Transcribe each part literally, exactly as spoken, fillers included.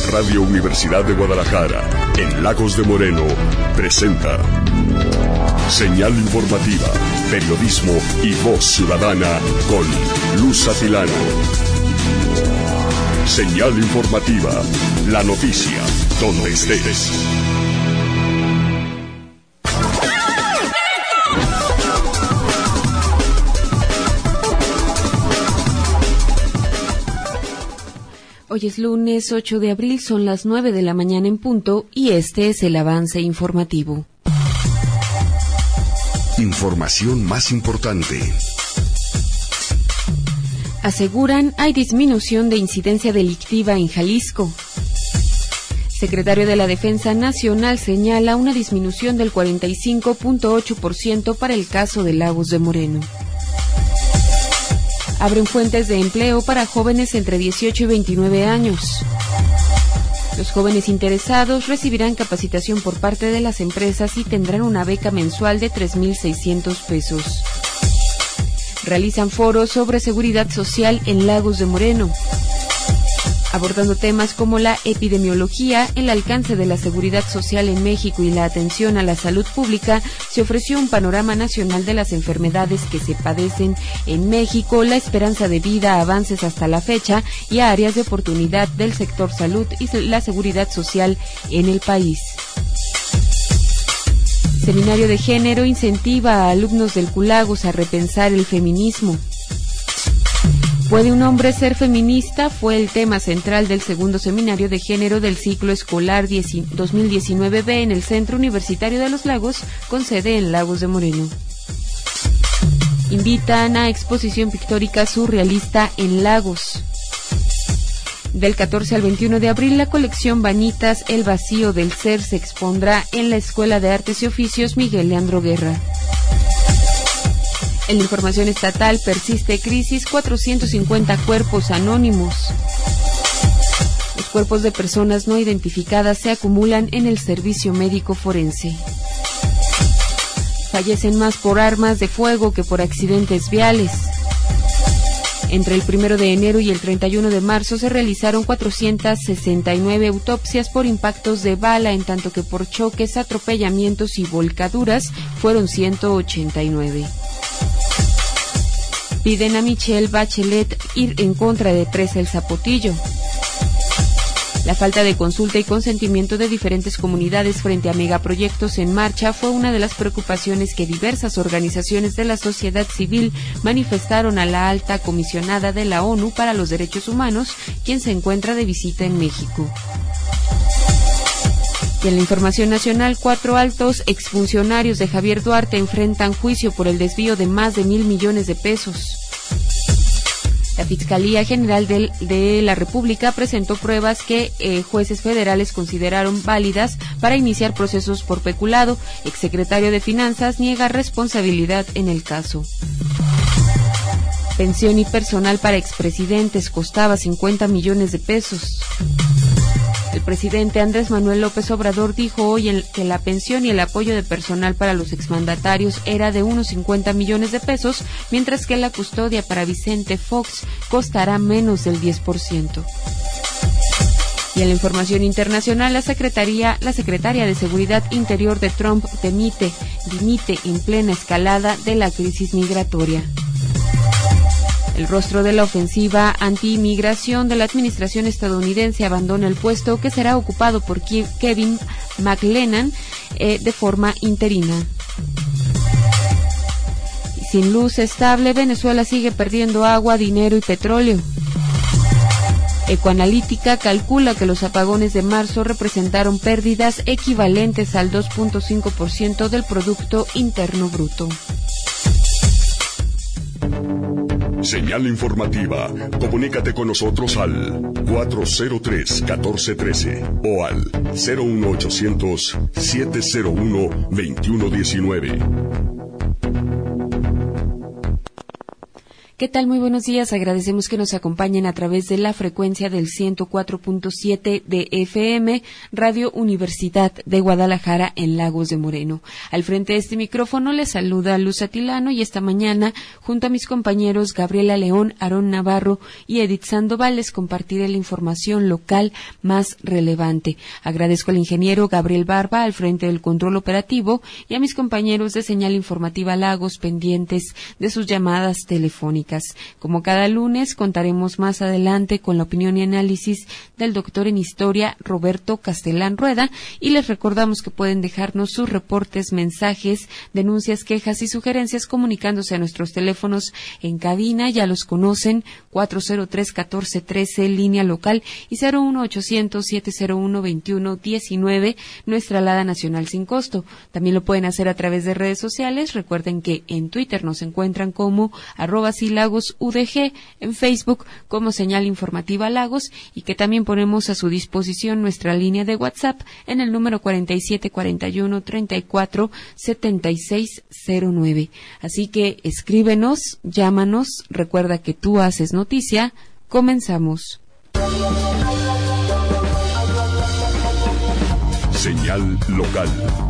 Radio Universidad de Guadalajara, en Lagos de Moreno, presenta Señal Informativa, periodismo y voz ciudadana con Luz Atilano. Señal Informativa, la noticia, donde estés. Hoy es lunes ocho de abril, son las nueve de la mañana en punto y este es el avance informativo. Información más importante. Aseguran hay disminución de incidencia delictiva en Jalisco. Secretario de la Defensa Nacional señala una disminución del cuarenta y cinco punto ocho por ciento para el caso de Lagos de Moreno. Abren fuentes de empleo para jóvenes entre dieciocho y veintinueve años. Los jóvenes interesados recibirán capacitación por parte de las empresas y tendrán una beca mensual de tres mil seiscientos pesos. Realizan foros sobre seguridad social en Lagos de Moreno, abordando temas como la epidemiología, el alcance de la seguridad social en México y la atención a la salud pública. Se ofreció un panorama nacional de las enfermedades que se padecen en México, la esperanza de vida, avances hasta la fecha y áreas de oportunidad del sector salud y la seguridad social en el país. Seminario de Género incentiva a alumnos del Culagos a repensar el feminismo. ¿Puede un hombre ser feminista? Fue el tema central del segundo seminario de género del ciclo escolar dos mil diecinueve B en el Centro Universitario de los Lagos, con sede en Lagos de Moreno. Invitan a exposición pictórica surrealista en Lagos. Del catorce al veintiuno de abril, la colección Bañitas, el vacío del ser se expondrá en la Escuela de Artes y Oficios Miguel Leandro Guerra. En la información estatal, persiste crisis, cuatrocientos cincuenta cuerpos anónimos. Los cuerpos de personas no identificadas se acumulan en el servicio médico forense. Fallecen más por armas de fuego que por accidentes viales. Entre el primero de enero y el treinta y uno de marzo se realizaron cuatrocientas sesenta y nueve autopsias por impactos de bala, en tanto que por choques, atropellamientos y volcaduras fueron ciento ochenta y nueve. Piden a Michelle Bachelet ir en contra de Presa El Zapotillo. La falta de consulta y consentimiento de diferentes comunidades frente a megaproyectos en marcha fue una de las preocupaciones que diversas organizaciones de la sociedad civil manifestaron a la alta comisionada de la ONU para los Derechos Humanos, quien se encuentra de visita en México. Y en la información nacional, cuatro altos exfuncionarios de Javier Duarte enfrentan juicio por el desvío de más de mil millones de pesos. La Fiscalía General de, de la República presentó pruebas que eh, jueces federales consideraron válidas para iniciar procesos por peculado. Exsecretario de Finanzas niega responsabilidad en el caso. Pensión y personal para expresidentes costaba cincuenta millones de pesos. El presidente Andrés Manuel López Obrador dijo hoy que la pensión y el apoyo de personal para los exmandatarios era de unos cincuenta millones de pesos, mientras que la custodia para Vicente Fox costará menos del diez por ciento. Y en la información internacional, la secretaría, la secretaria de Seguridad Interior de Trump dimite, dimite en plena escalada de la crisis migratoria. El rostro de la ofensiva anti-inmigración de la administración estadounidense abandona el puesto que será ocupado por Kevin McLennan eh, de forma interina. Sin luz estable, Venezuela sigue perdiendo agua, dinero y petróleo. Ecoanalítica calcula que los apagones de marzo representaron pérdidas equivalentes al dos punto cinco por ciento del Producto Interno Bruto. Señal informativa. Comunícate con nosotros al cuatro cero tres, uno cuatro uno tres o al cero uno ochocientos, siete cero uno, veintiuno diecinueve. ¿Qué tal? Muy buenos días. Agradecemos que nos acompañen a través de la frecuencia del ciento cuatro punto siete de F M, Radio Universidad de Guadalajara en Lagos de Moreno. Al frente de este micrófono les saluda Luz Atilano y esta mañana, junto a mis compañeros Gabriela León, Aarón Navarro y Edith Sandoval, les compartiré la información local más relevante. Agradezco al ingeniero Gabriel Barba al frente del control operativo y a mis compañeros de Señal Informativa Lagos pendientes de sus llamadas telefónicas. Como cada lunes, contaremos más adelante con la opinión y análisis del doctor en Historia, Roberto Castelán Rueda, y les recordamos que pueden dejarnos sus reportes, mensajes, denuncias, quejas y sugerencias comunicándose a nuestros teléfonos en cabina, ya los conocen, cuatro cero tres, catorce trece, línea local, y cero uno ochocientos, siete cero uno, veintiuno diecinueve, nuestra alada nacional sin costo. También lo pueden hacer a través de redes sociales. Recuerden que en Twitter nos encuentran como arroba Lagos U D G, en Facebook como Señal Informativa Lagos, y que también ponemos a su disposición nuestra línea de WhatsApp en el número cuarenta y siete cuarenta y uno treinta y cuatro setenta y seis cero nueve. Así que escríbenos, llámanos, recuerda que tú haces noticia. Comenzamos. Señal local.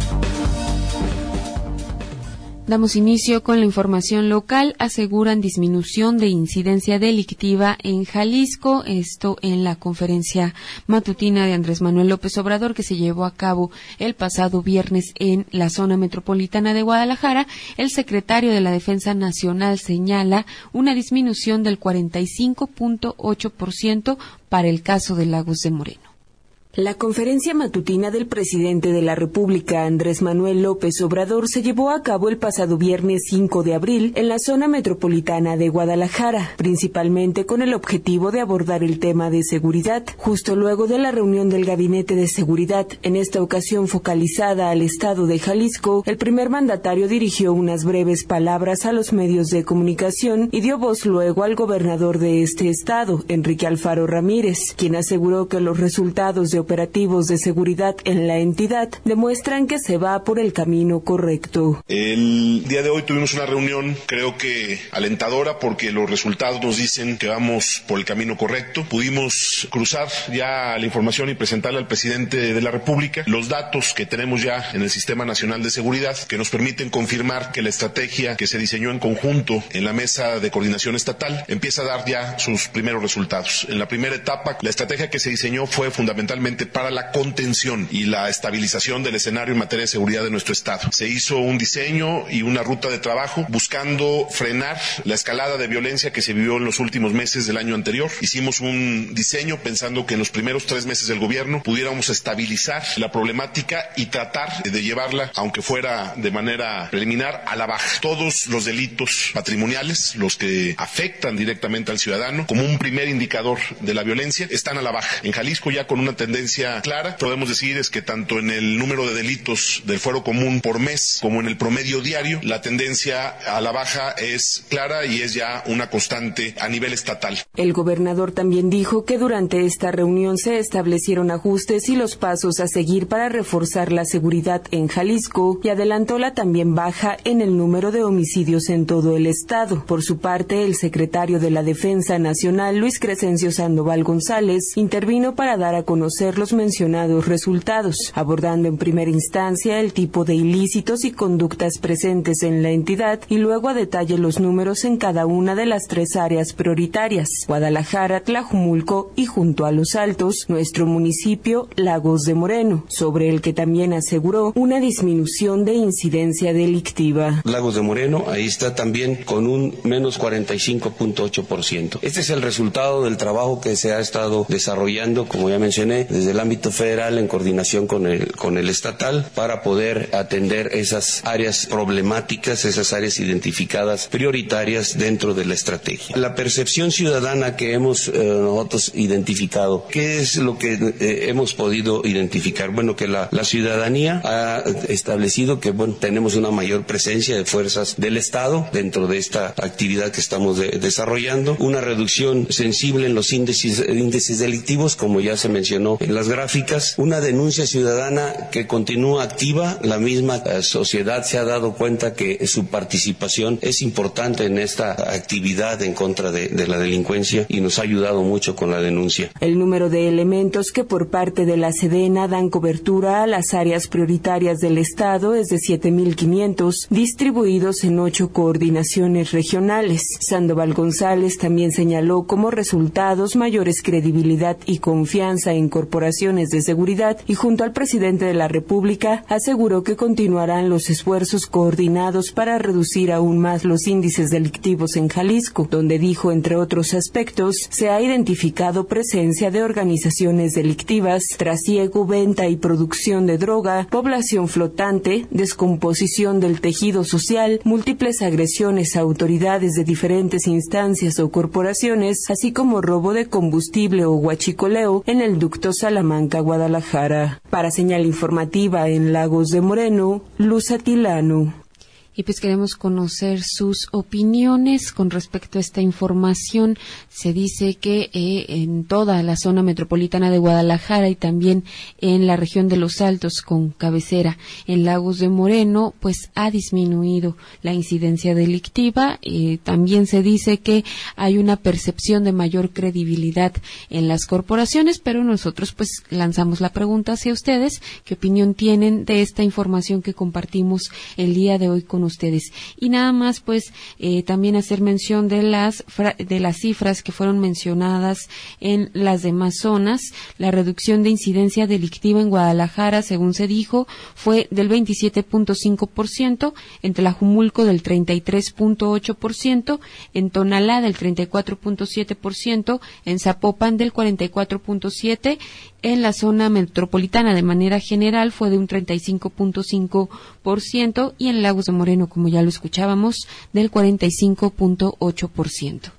Damos inicio con la información local. Aseguran disminución de incidencia delictiva en Jalisco. Esto en la conferencia matutina de Andrés Manuel López Obrador que se llevó a cabo el pasado viernes en la zona metropolitana de Guadalajara. El secretario de la Defensa Nacional señala una disminución del cuarenta y cinco punto ocho por ciento para el caso de Lagos de Moreno. La conferencia matutina del presidente de la República, Andrés Manuel López Obrador, se llevó a cabo el pasado viernes cinco de abril en la zona metropolitana de Guadalajara, principalmente con el objetivo de abordar el tema de seguridad, justo luego de la reunión del Gabinete de Seguridad, en esta ocasión focalizada al estado de Jalisco. El primer mandatario dirigió unas breves palabras a los medios de comunicación y dio voz luego al gobernador de este estado, Enrique Alfaro Ramírez, quien aseguró que los resultados de operativos de seguridad en la entidad demuestran que se va por el camino correcto. El día de hoy tuvimos una reunión, creo que alentadora, porque los resultados nos dicen que vamos por el camino correcto. Pudimos cruzar ya la información y presentarle al presidente de la República los datos que tenemos ya en el Sistema Nacional de Seguridad, que nos permiten confirmar que la estrategia que se diseñó en conjunto en la Mesa de Coordinación Estatal empieza a dar ya sus primeros resultados. En la primera etapa, la estrategia que se diseñó fue fundamentalmente para la contención y la estabilización del escenario en materia de seguridad de nuestro estado. Se hizo un diseño y una ruta de trabajo buscando frenar la escalada de violencia que se vivió en los últimos meses del año anterior. Hicimos un diseño pensando que en los primeros tres meses del gobierno pudiéramos estabilizar la problemática y tratar de llevarla, aunque fuera de manera preliminar, a la baja. Todos los delitos patrimoniales, los que afectan directamente al ciudadano, como un primer indicador de la violencia, están a la baja. En Jalisco, ya con una tendencia clara, podemos decir es que tanto en el número de delitos del fuero común por mes como en el promedio diario, la tendencia a la baja es clara y es ya una constante a nivel estatal. El gobernador también dijo que durante esta reunión se establecieron ajustes y los pasos a seguir para reforzar la seguridad en Jalisco y adelantó la también baja en el número de homicidios en todo el estado. Por su parte, el secretario de la Defensa Nacional, Luis Crescencio Sandoval González, intervino para dar a conocer los mencionados resultados, abordando en primera instancia el tipo de ilícitos y conductas presentes en la entidad y luego a detalle los números en cada una de las tres áreas prioritarias: Guadalajara, Tlajumulco y, junto a Los Altos, nuestro municipio, Lagos de Moreno, sobre el que también aseguró una disminución de incidencia delictiva. Lagos de Moreno, ahí está también con un menos cuarenta y cinco punto ocho por ciento. Este es el resultado del trabajo que se ha estado desarrollando, como ya mencioné, desde el ámbito federal en coordinación con el, con el estatal para poder atender esas áreas problemáticas, esas áreas identificadas prioritarias dentro de la estrategia. La percepción ciudadana que hemos eh, nosotros identificado, ¿qué es lo que eh, hemos podido identificar? Bueno, que la, la ciudadanía ha establecido que bueno, tenemos una mayor presencia de fuerzas del Estado dentro de esta actividad que estamos de, desarrollando, una reducción sensible en los índices, índices delictivos, como ya se mencionó en las gráficas, una denuncia ciudadana que continúa activa. La misma eh, sociedad se ha dado cuenta que su participación es importante en esta actividad en contra de, de la delincuencia y nos ha ayudado mucho con la denuncia. El número de elementos que por parte de la Sedena dan cobertura a las áreas prioritarias del Estado es de siete mil quinientos, distribuidos en ocho coordinaciones regionales. Sandoval González también señaló como resultados mayores credibilidad y confianza en corporaciones de seguridad y junto al presidente de la República aseguró que continuarán los esfuerzos coordinados para reducir aún más los índices delictivos en Jalisco, donde dijo, entre otros aspectos, se ha identificado presencia de organizaciones delictivas, trasiego, venta y producción de droga, población flotante, descomposición del tejido social, múltiples agresiones a autoridades de diferentes instancias o corporaciones, así como robo de combustible o huachicoleo en el ducto Salamanca-Guadalajara. Para Señal Informativa en Lagos de Moreno, Luz Atilano. Y pues queremos conocer sus opiniones con respecto a esta información. Se dice que eh, en toda la zona metropolitana de Guadalajara y también en la región de Los Altos con cabecera en Lagos de Moreno, pues ha disminuido la incidencia delictiva. Eh, también se dice que hay una percepción de mayor credibilidad en las corporaciones, pero nosotros pues lanzamos la pregunta hacia ustedes. ¿Qué opinión tienen de esta información que compartimos el día de hoy con ustedes? Y nada más pues eh, también hacer mención de las de las cifras que fueron mencionadas en las demás zonas. La reducción de incidencia delictiva en Guadalajara, según se dijo, fue del veintisiete punto cinco por ciento, en Tlajumulco del treinta y tres punto ocho por ciento, en Tonalá del treinta y cuatro punto siete por ciento, en Zapopan del cuarenta y cuatro punto siete por ciento, en la zona metropolitana de manera general fue de un treinta y cinco punto cinco por ciento y en Lagos de Moreno, como ya lo escuchábamos, del cuarenta y cinco punto ocho por ciento.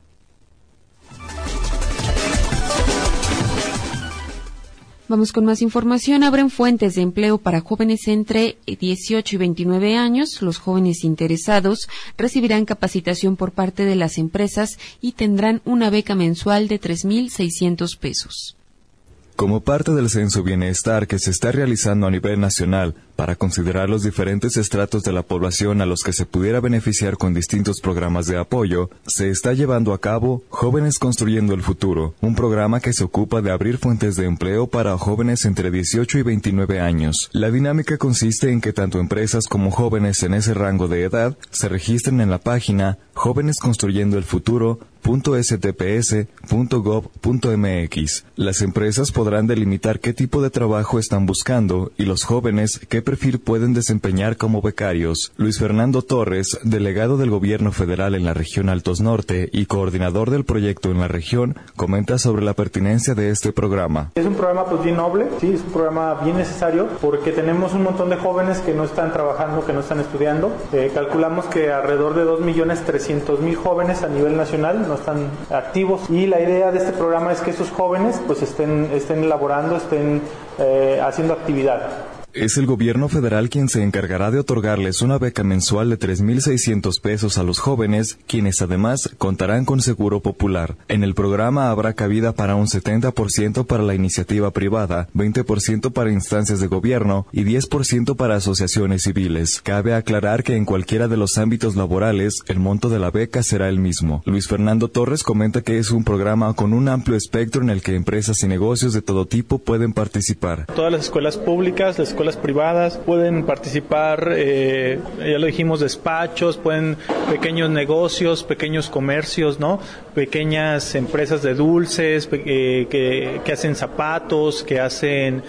Vamos con más información. Abren fuentes de empleo para jóvenes entre dieciocho y veintinueve años. Los jóvenes interesados recibirán capacitación por parte de las empresas y tendrán una beca mensual de tres mil seiscientos pesos. Como parte del Censo Bienestar que se está realizando a nivel nacional para considerar los diferentes estratos de la población a los que se pudiera beneficiar con distintos programas de apoyo, se está llevando a cabo Jóvenes Construyendo el Futuro, un programa que se ocupa de abrir fuentes de empleo para jóvenes entre dieciocho y veintinueve años. La dinámica consiste en que tanto empresas como jóvenes en ese rango de edad se registren en la página jóvenes construyendo el futuro punto s t p s punto gov punto m x. Las empresas podrán delimitar qué tipo de trabajo están buscando y los jóvenes qué perfil pueden desempeñar como becarios. Luis Fernando Torres, delegado del Gobierno Federal en la región Altos Norte y coordinador del proyecto en la región, comenta sobre la pertinencia de este programa. Es un programa pues bien noble, sí, es un programa bien necesario porque tenemos un montón de jóvenes que no están trabajando, que no están estudiando. Eh, calculamos que alrededor de dos millones trescientos mil jóvenes a nivel nacional no están activos y la idea de este programa es que esos jóvenes pues estén, estén elaborando, estén eh, haciendo actividad. Es el gobierno federal quien se encargará de otorgarles una beca mensual de tres mil seiscientos pesos a los jóvenes, quienes además contarán con seguro popular. En el programa habrá cabida para un setenta por ciento para la iniciativa privada, veinte por ciento para instancias de gobierno y diez por ciento para asociaciones civiles. Cabe aclarar que en cualquiera de los ámbitos laborales, el monto de la beca será el mismo. Luis Fernando Torres comenta que es un programa con un amplio espectro en el que empresas y negocios de todo tipo pueden participar. Todas las escuelas públicas, las escuelas privadas pueden participar, eh, ya lo dijimos, despachos, pueden pequeños negocios, pequeños comercios, ¿no? Pequeñas empresas de dulces, eh, que, que hacen zapatos, que hacen,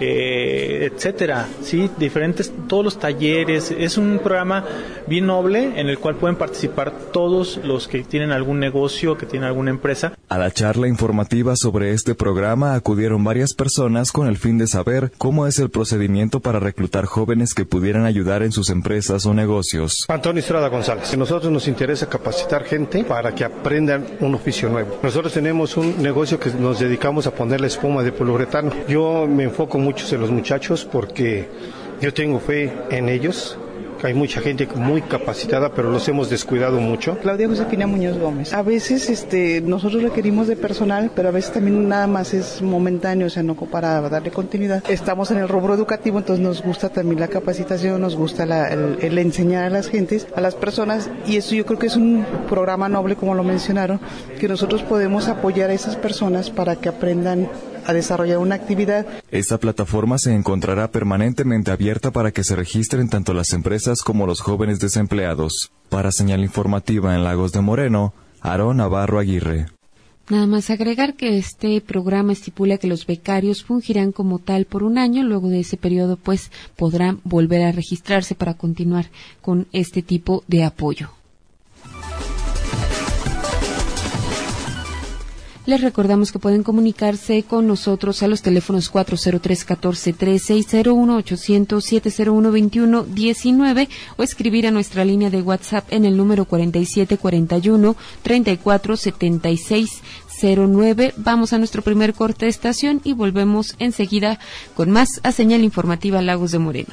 eh, etcétera, sí, diferentes, todos los talleres. Es un programa bien noble en el cual pueden participar todos los que tienen algún negocio, que tienen alguna empresa. A la charla informativa sobre este programa acudieron varias personas con el fin de saber cómo es el procedimiento para reclutar jóvenes que pudieran ayudar en sus empresas o negocios. Antonio Estrada González. A nosotros nos interesa capacitar gente para que aprendan un oficio nuevo. Nosotros tenemos un negocio que nos dedicamos a ponerle espuma de poliuretano. Yo me enfoco mucho en los muchachos porque yo tengo fe en ellos Hay mucha gente muy capacitada, pero los hemos descuidado mucho. Claudia Josefina Muñoz Gómez. A veces este, nosotros requerimos de personal, pero a veces también nada más es momentáneo, o sea, no para darle continuidad. Estamos en el rubro educativo, entonces nos gusta también la capacitación, nos gusta la, el, el enseñar a las gentes, a las personas, y eso yo creo que es un programa noble, como lo mencionaron, que nosotros podemos apoyar a esas personas para que aprendan a desarrollar una actividad. Esta plataforma se encontrará permanentemente abierta para que se registren tanto las empresas como los jóvenes desempleados. Para Señal Informativa en Lagos de Moreno, Aarón Navarro Aguirre. Nada más agregar que este programa estipula que los becarios fungirán como tal por un año. Luego de ese periodo, pues, podrán volver a registrarse para continuar con este tipo de apoyo. Les recordamos que pueden comunicarse con nosotros a los teléfonos cuatro cero tres, uno cuatro trece y cero uno ochocientos, siete cero uno, veintiuno diecinueve o escribir a nuestra línea de WhatsApp en el número cuarenta y siete cuarenta y uno, treinta y cuatro setenta y seis cero nueve. Vamos a nuestro primer corte de estación y volvemos enseguida con más a Señal Informativa Lagos de Moreno.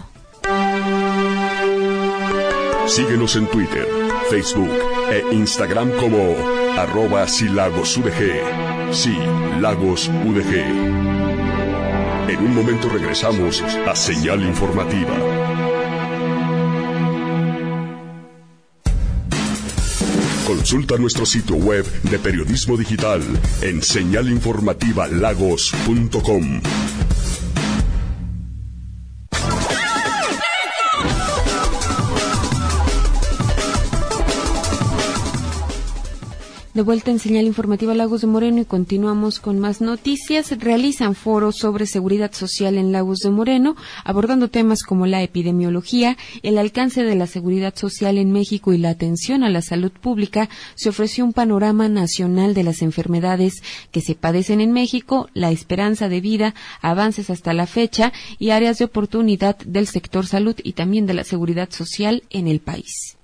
Síguenos en Twitter, Facebook e Instagram como arroba silagosudg. Sí, Lagos U D G. En un momento regresamos a Señal Informativa. Consulta nuestro sitio web de periodismo digital en señal informativa lagos punto com. De vuelta en Señal Informativa Lagos de Moreno y continuamos con más noticias. Realizan foros sobre seguridad social en Lagos de Moreno, abordando temas como la epidemiología, el alcance de la seguridad social en México y la atención a la salud pública. Se ofreció un panorama nacional de las enfermedades que se padecen en México, la esperanza de vida, avances hasta la fecha y áreas de oportunidad del sector salud y también de la seguridad social en el país.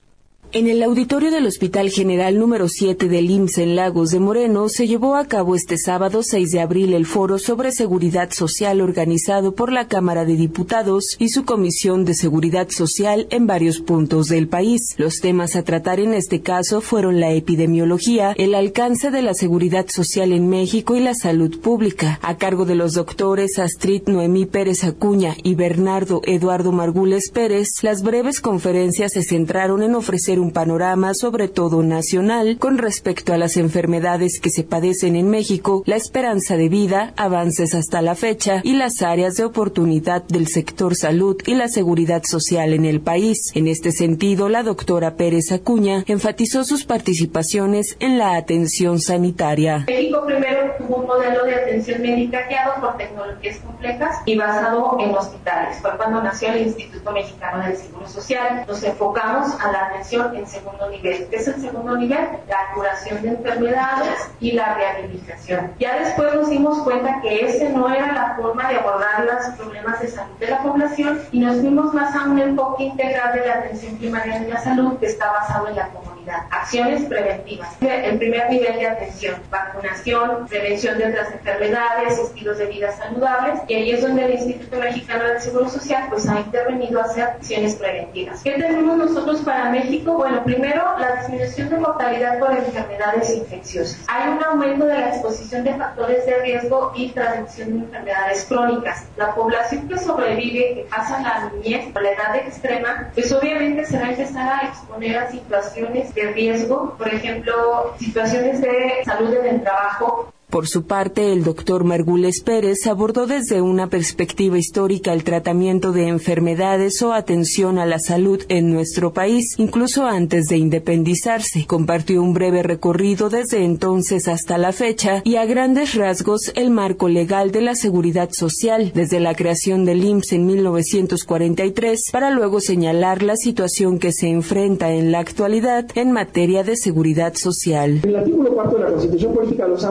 En el auditorio del Hospital General número siete del I M S S en Lagos de Moreno se llevó a cabo este sábado seis de abril el foro sobre seguridad social organizado por la Cámara de Diputados y su Comisión de Seguridad Social en varios puntos del país. Los temas a tratar en este caso fueron la epidemiología, el alcance de la seguridad social en México y la salud pública. A cargo de los doctores Astrid Noemí Pérez Acuña y Bernardo Eduardo Margules Pérez, las breves conferencias se centraron en ofrecer un panorama sobre todo nacional con respecto a las enfermedades que se padecen en México, la esperanza de vida, avances hasta la fecha y las áreas de oportunidad del sector salud y la seguridad social en el país. En este sentido, la doctora Pérez Acuña enfatizó sus participaciones en la atención sanitaria. México primero tuvo un modelo de atención médica guiado por tecnologías complejas y basado en hospitales. Fue cuando nació el Instituto Mexicano del Seguro Social. Nos enfocamos a la atención en segundo nivel. ¿Qué es el segundo nivel? La curación de enfermedades y la rehabilitación. Ya después nos dimos cuenta que ese no era la forma de abordar los problemas de salud de la población y nos fuimos más a un enfoque integral de la atención primaria de la salud que está basado en la comunidad. Acciones preventivas. El primer nivel de atención, vacunación, prevención de otras enfermedades, estilos de vida saludables, y ahí es donde el Instituto Mexicano del Seguro Social pues ha intervenido a hacer acciones preventivas. ¿Qué tenemos nosotros para México? Bueno, primero, la disminución de mortalidad por enfermedades infecciosas. Hay un aumento de la exposición de factores de riesgo y transmisión de enfermedades crónicas. La población que sobrevive, que pasa la niñez o la edad extrema, pues obviamente se va a empezar a exponer a situaciones de riesgo, por ejemplo, situaciones de salud en el trabajo. Por su parte, el doctor Margules Pérez abordó desde una perspectiva histórica el tratamiento de enfermedades o atención a la salud en nuestro país, incluso antes de independizarse. Compartió un breve recorrido desde entonces hasta la fecha y a grandes rasgos el marco legal de la seguridad social, desde la creación del I M S S en mil novecientos cuarenta y tres, para luego señalar la situación que se enfrenta en la actualidad en materia de seguridad social. El artículo cuarto de la Constitución Política de los Estados Unidos de México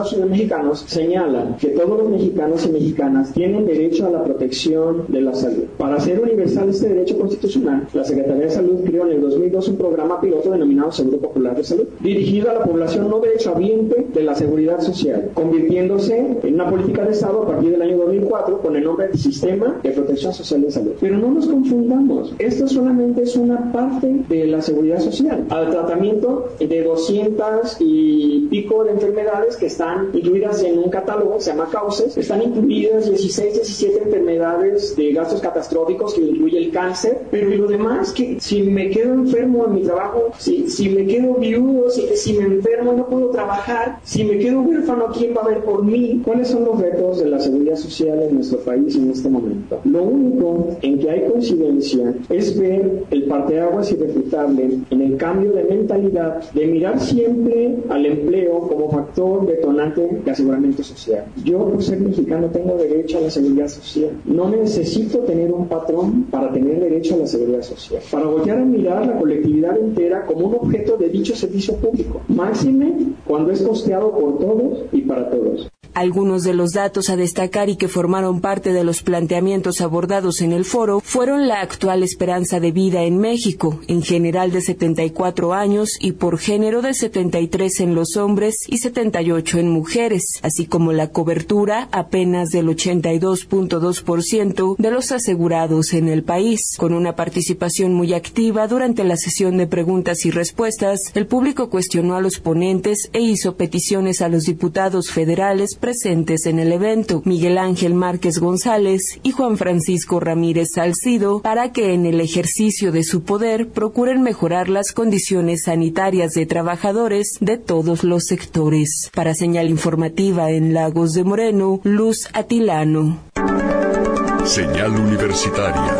mexicanos señalan que todos los mexicanos y mexicanas tienen derecho a la protección de la salud. Para hacer universal este derecho constitucional, la Secretaría de Salud creó en el dos mil dos un programa piloto denominado Seguro Popular de Salud, dirigido a la población no derechohabiente de la seguridad social, convirtiéndose en una política de Estado a partir del año dos mil cuatro con el nombre de Sistema de Protección Social de Salud. Pero no nos confundamos, esto solamente es una parte de la seguridad social, al tratamiento de doscientas y pico de enfermedades que están incluidas en un catálogo que se llama Cauces. Están incluidas dieciséis, diecisiete enfermedades de gastos catastróficos que incluye el cáncer, pero y lo demás, que si me quedo enfermo en mi trabajo, si, si me quedo viudo, si, si me enfermo y no puedo trabajar, si me quedo huérfano, ¿quién va a ver por mí? ¿Cuáles son los retos de la seguridad social en nuestro país en este momento? Lo único en que hay coincidencia es ver el parteaguas irrefutable en el cambio de mentalidad de mirar siempre al empleo como factor detonante de aseguramiento social. Yo, por ser mexicano, tengo derecho a la seguridad social. No necesito tener un patrón para tener derecho a la seguridad social. Para voltear a mirar la colectividad entera como un objeto de dicho servicio público. Máxime cuando es costeado por todos y para todos. Algunos de los datos a destacar y que formaron parte de los planteamientos abordados en el foro fueron la actual esperanza de vida en México, en general de setenta y cuatro años y por género de setenta y tres en los hombres y setenta y ocho en mujeres, así como la cobertura apenas del ochenta y dos punto dos por ciento de los asegurados en el país. Con una participación muy activa durante la sesión de preguntas y respuestas, el público cuestionó a los ponentes e hizo peticiones a los diputados federales presentes en el evento, Miguel Ángel Márquez González y Juan Francisco Ramírez Salcido, para que en el ejercicio de su poder procuren mejorar las condiciones sanitarias de trabajadores de todos los sectores. Para Señal Informativa en Lagos de Moreno, Luz Atilano. Señal Universitaria.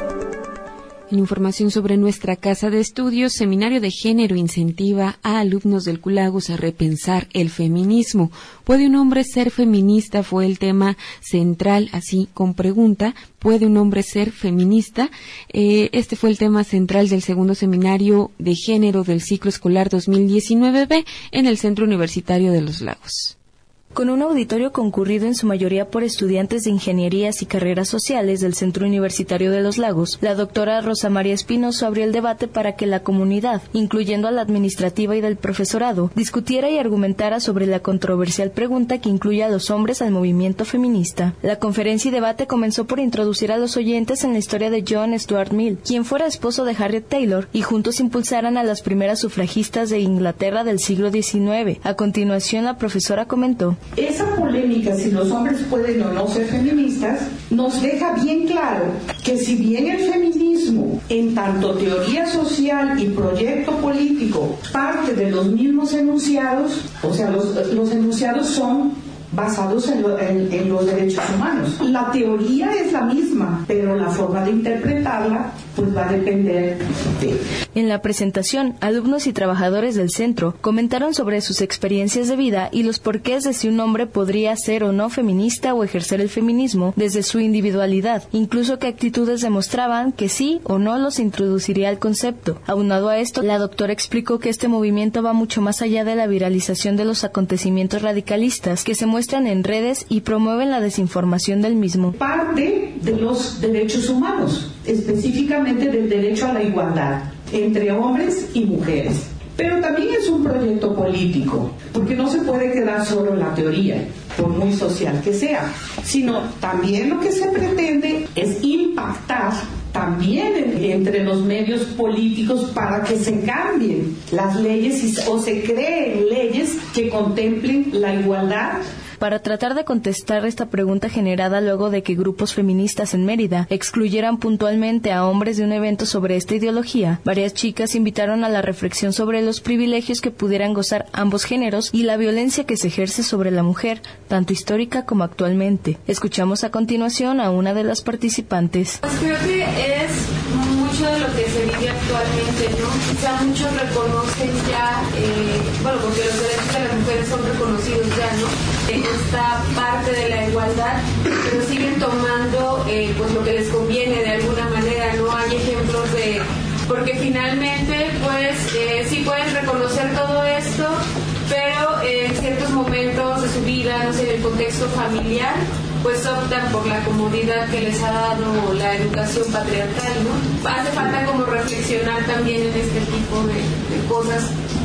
En información sobre nuestra casa de estudios, Seminario de Género incentiva a alumnos del Culagos a repensar el feminismo. ¿Puede un hombre ser feminista? Fue el tema central, así con pregunta. ¿Puede un hombre ser feminista? Eh, este fue el tema central del segundo Seminario de Género del ciclo escolar dos mil diecinueve B en el Centro Universitario de Los Lagos. Con un auditorio concurrido en su mayoría por estudiantes de ingenierías y carreras sociales del Centro Universitario de Los Lagos, la doctora Rosa María Espinoso abrió el debate para que la comunidad, incluyendo a la administrativa y del profesorado, discutiera y argumentara sobre la controversial pregunta que incluye a los hombres al movimiento feminista. La conferencia y debate comenzó por introducir a los oyentes en la historia de John Stuart Mill, quien fuera esposo de Harriet Taylor, y juntos impulsaran a las primeras sufragistas de Inglaterra del siglo diecinueve. A continuación, la profesora comentó: esa polémica, si los hombres pueden o no ser feministas, nos deja bien claro que si bien el feminismo, en tanto teoría social y proyecto político, parte de los mismos enunciados, o sea, los, los enunciados son basados en, lo, en, en los derechos humanos. La teoría es la misma, pero la forma de interpretarla pues va a depender de... En la presentación, alumnos y trabajadores del centro comentaron sobre sus experiencias de vida y los porqués de si un hombre podría ser o no feminista o ejercer el feminismo desde su individualidad, incluso qué actitudes demostraban que sí o no los introduciría al concepto. Aunado a esto, la doctora explicó que este movimiento va mucho más allá de la viralización de los acontecimientos radicalistas que se muestran en redes y promueven la desinformación del mismo. Parte de los derechos humanos, específicamente del derecho a la igualdad entre hombres y mujeres. Pero también es un proyecto político, porque no se puede quedar solo en la teoría, por muy social que sea, sino también lo que se pretende es impactar también en, entre los medios políticos para que se cambien las leyes y, o se creen leyes que contemplen la igualdad. Para tratar de contestar esta pregunta generada luego de que grupos feministas en Mérida excluyeran puntualmente a hombres de un evento sobre esta ideología, varias chicas invitaron a la reflexión sobre los privilegios que pudieran gozar ambos géneros y la violencia que se ejerce sobre la mujer, tanto histórica como actualmente. Escuchamos a continuación a una de las participantes. Pues creo que es mucho de lo que se vive actualmente, ¿no? Quizá muchos reconocen ya, eh, bueno, porque los derechos de las mujeres son reconocidos ya, ¿no? Esta parte de la igualdad, pero siguen tomando eh, pues lo que les conviene de alguna manera. No hay ejemplos de, porque finalmente pues eh, sí pueden reconocer todo esto, pero eh, en ciertos momentos de su vida digamos, en el contexto familiar, pues optan por la comodidad que les ha dado la educación patriarcal, ¿no? Hace falta como reflexionar también en este tipo de, de cosas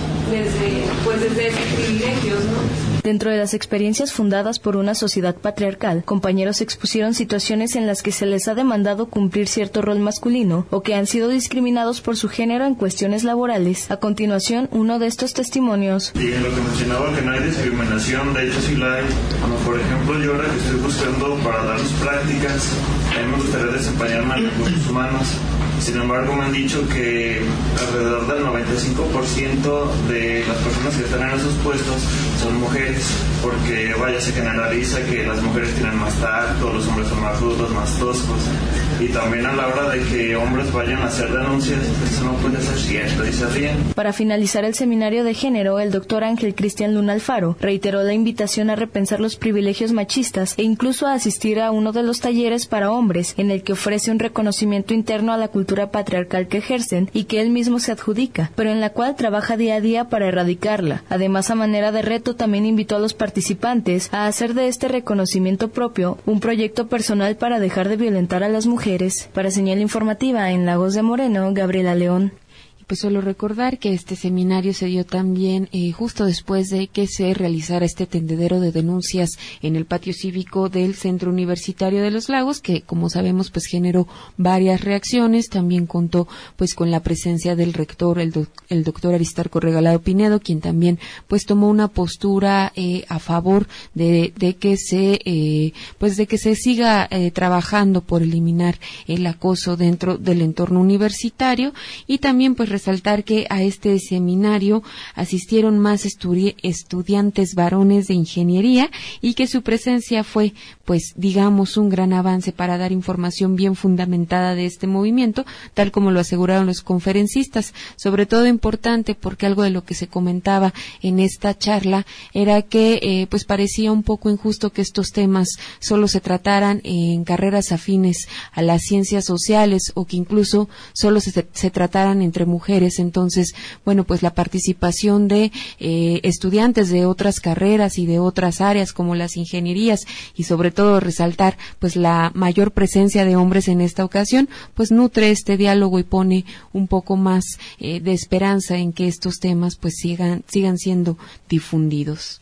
desde, pues desde esos privilegios, ¿no? Dentro de las experiencias fundadas por una sociedad patriarcal, compañeros expusieron situaciones en las que se les ha demandado cumplir cierto rol masculino o que han sido discriminados por su género en cuestiones laborales. A continuación, uno de estos testimonios. Y en lo que mencionaba que no hay discriminación, de hecho sí la hay. Como por ejemplo, yo ahora que estoy buscando para dar mis prácticas, a mí me gustaría desempeñarme en recursos humanos. Sin embargo, me han dicho que alrededor del noventa y cinco por ciento de las personas que están en esos puestos son mujeres, porque vaya, se generaliza que las mujeres tienen más tacto, los hombres son más rudos, más toscos, y también a la hora de que hombres vayan a hacer denuncias, eso no puede ser cierto y se ríen. Para finalizar el seminario de género, el doctor Ángel Cristian Luna Alfaro reiteró la invitación a repensar los privilegios machistas e incluso a asistir a uno de los talleres para hombres, en el que ofrece un reconocimiento interno a la cultura patriarcal que ejercen y que él mismo se adjudica, pero en la cual trabaja día a día para erradicarla. Además, a manera de reto, también invitó a los participantes a hacer de este reconocimiento propio un proyecto personal para dejar de violentar a las mujeres. Para Señal Informativa en Lagos de Moreno, Gabriela León. Pues solo recordar que este seminario se dio también eh, justo después de que se realizara este tendedero de denuncias en el patio cívico del Centro Universitario de los Lagos, que como sabemos pues generó varias reacciones. También contó pues con la presencia del rector, el, do, el doctor Aristarco Regalado Pinedo, quien también pues tomó una postura eh, a favor de, de que se eh, pues de que se siga eh, trabajando por eliminar el acoso dentro del entorno universitario. Y también pues resaltar que a este seminario asistieron más estudi- estudiantes varones de ingeniería y que su presencia fue, pues, digamos, un gran avance para dar información bien fundamentada de este movimiento, tal como lo aseguraron los conferencistas. Sobre todo importante porque algo de lo que se comentaba en esta charla era que, eh, pues, parecía un poco injusto que estos temas solo se trataran en carreras afines a las ciencias sociales o que incluso solo se, se trataran entre mujeres. Entonces, bueno, pues la participación de eh, estudiantes de otras carreras y de otras áreas como las ingenierías y sobre todo resaltar pues la mayor presencia de hombres en esta ocasión, pues nutre este diálogo y pone un poco más eh, de esperanza en que estos temas pues sigan sigan siendo difundidos.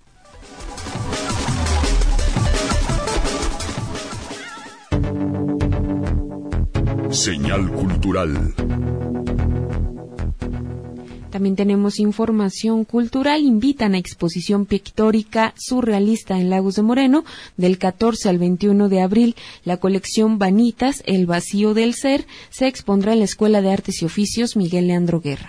Señal cultural. También tenemos información cultural. Invitan a exposición pictórica surrealista en Lagos de Moreno del catorce al veintiuno de abril. La colección Vanitas, el vacío del ser, se expondrá en la Escuela de Artes y Oficios Miguel Leandro Guerra.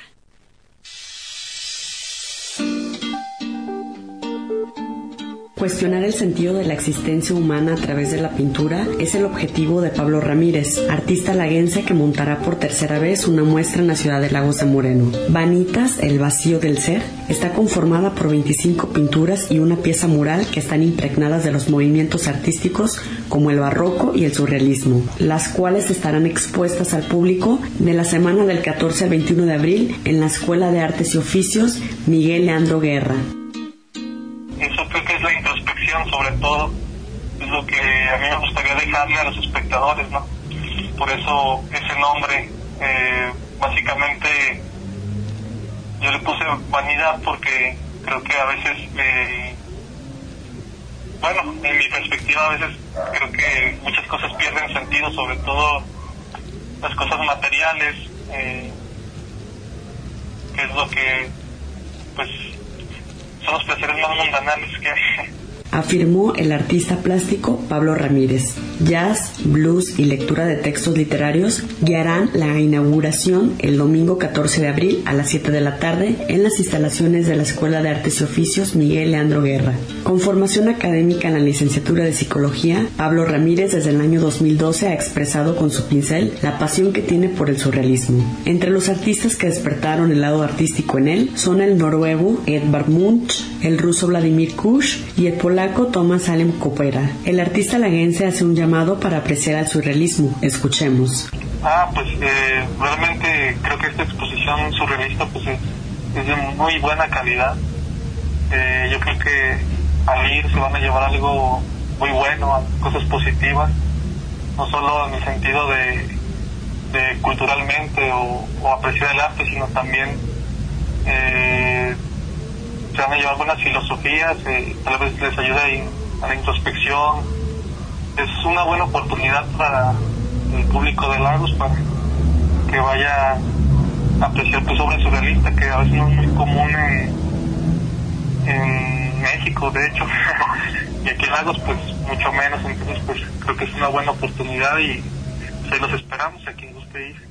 Cuestionar el sentido de la existencia humana a través de la pintura es el objetivo de Pablo Ramírez, artista laguense que montará por tercera vez una muestra en la ciudad de Lagos de Moreno. Vanitas, el vacío del ser, está conformada por veinticinco pinturas y una pieza mural que están impregnadas de los movimientos artísticos como el barroco y el surrealismo, las cuales estarán expuestas al público de la semana del catorce al veintiuno de abril en la Escuela de Artes y Oficios Miguel Leandro Guerra. Eso creo que es la introspección, sobre todo, es lo que a mí me gustaría dejarle a los espectadores, ¿no? Por eso ese nombre, eh, básicamente, yo le puse vanidad porque creo que a veces, eh, bueno, en mi perspectiva a veces creo que muchas cosas pierden sentido, sobre todo las cosas materiales, eh, que es lo que, pues, son los placeres más mundanales que hay. Afirmó el artista plástico Pablo Ramírez. Jazz, blues y lectura de textos literarios guiarán la inauguración el domingo catorce de abril a las siete de la tarde en las instalaciones de la Escuela de Artes y Oficios Miguel Leandro Guerra. Con formación académica en la licenciatura de Psicología, Pablo Ramírez desde el año dos mil doce ha expresado con su pincel la pasión que tiene por el surrealismo. Entre los artistas que despertaron el lado artístico en él son el noruego Edvard Munch, el ruso Vladimir Kush y el polaco Thomas Alem Kopera. El artista laguense hace un llamado para apreciar al surrealismo. Escuchemos. Ah, pues eh, realmente creo que esta exposición surrealista pues es, es de muy buena calidad. Eh, yo creo que al ir se van a llevar algo muy bueno, cosas positivas, no solo en el sentido de, de culturalmente o, o apreciar el arte, sino también eh, se van a llevar buenas filosofías, eh, tal vez les ayude a la introspección. Es una buena oportunidad para el público de Lagos para que vaya a apreciar pues obra surrealista, que a veces no es muy común en, en México, de hecho, y aquí en Lagos pues mucho menos. Entonces pues creo que es una buena oportunidad y pues, los esperamos a quien guste ir.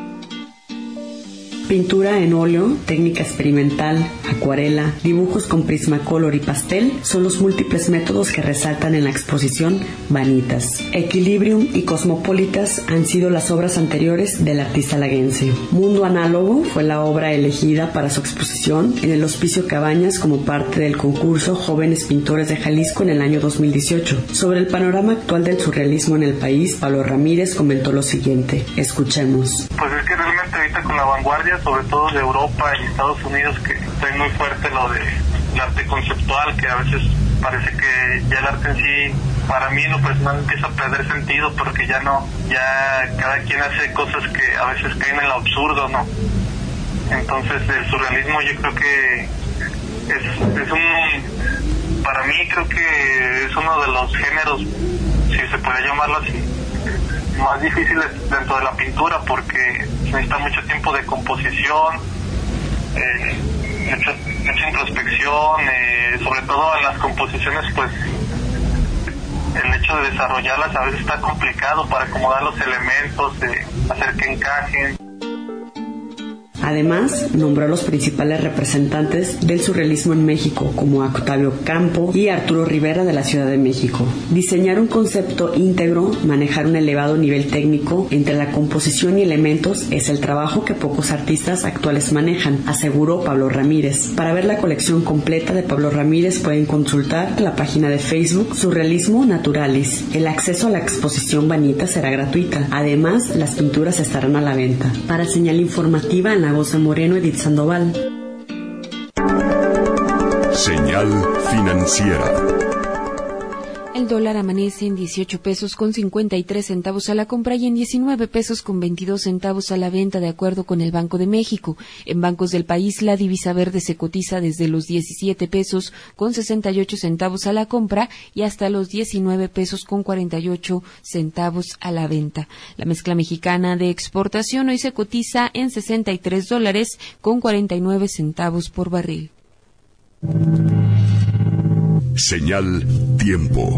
Pintura en óleo, técnica experimental, acuarela, dibujos con prismacolor y pastel son los múltiples métodos que resaltan en la exposición Vanitas. Equilibrium y Cosmopolitas han sido las obras anteriores del artista laguense. Mundo Análogo fue la obra elegida para su exposición en el Hospicio Cabañas como parte del concurso Jóvenes Pintores de Jalisco en el año dos mil dieciocho. Sobre el panorama actual del surrealismo en el país, Pablo Ramírez comentó lo siguiente. Escuchemos. Pues es que realmente ahorita con la vanguardia, sobre todo de Europa y Estados Unidos, que está muy fuerte lo de el arte conceptual, que a veces parece que ya el arte en sí, para mí en lo personal, empieza a perder sentido, porque ya no, ya cada quien hace cosas que a veces caen en lo absurdo, ¿no? Entonces el surrealismo yo creo que es, es un, para mí creo que es uno de los géneros, si se puede llamarlo así, más difíciles dentro de la pintura, porque necesita mucho tiempo de composición, eh, mucha, mucha introspección, eh, sobre todo en las composiciones pues el hecho de desarrollarlas a veces está complicado para acomodar los elementos, eh, hacer que encajen. Además, nombró a los principales representantes del surrealismo en México, como Octavio Campo y Arturo Rivera de la Ciudad de México. Diseñar un concepto íntegro, manejar un elevado nivel técnico entre la composición y elementos es el trabajo que pocos artistas actuales manejan, aseguró Pablo Ramírez. Para ver la colección completa de Pablo Ramírez pueden consultar la página de Facebook Surrealismo Naturalis. El acceso a la exposición Vanitas será gratuita. Además, las pinturas estarán a la venta. Para señal informativa en la José Moreno, Edith Sandoval. Señal financiera. El dólar amanece en dieciocho pesos con cincuenta y tres centavos a la compra y en diecinueve pesos con veintidós centavos a la venta, de acuerdo con el Banco de México. En bancos del país, la divisa verde se cotiza desde los diecisiete pesos con sesenta y ocho centavos a la compra y hasta los diecinueve pesos con cuarenta y ocho centavos a la venta. La mezcla mexicana de exportación hoy se cotiza en sesenta y tres dólares con cuarenta y nueve centavos por barril. Señal tiempo.